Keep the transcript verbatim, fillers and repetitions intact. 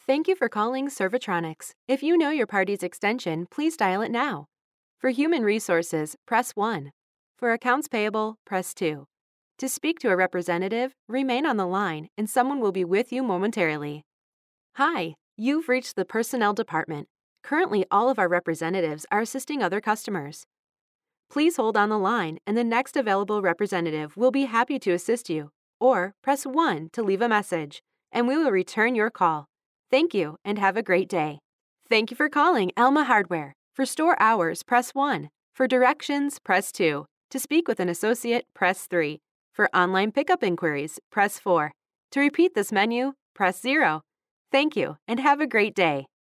Thank you for calling Servotronics. If you know your party's extension, please dial it now. For human resources, press one. For accounts payable, press two. To speak to a representative, remain on the line and someone will be with you momentarily. Hi, you've reached the Personnel Department. Currently, all of our representatives are assisting other customers. Please hold on the line and the next available representative will be happy to assist you. Or press one to leave a message, and we will return your call. Thank you and have a great day. Thank you for calling Elma Hardware. For store hours, press one. For directions, press two. To speak with an associate, press three. For online pickup inquiries, press four. To repeat this menu, press zero. Thank you and have a great day.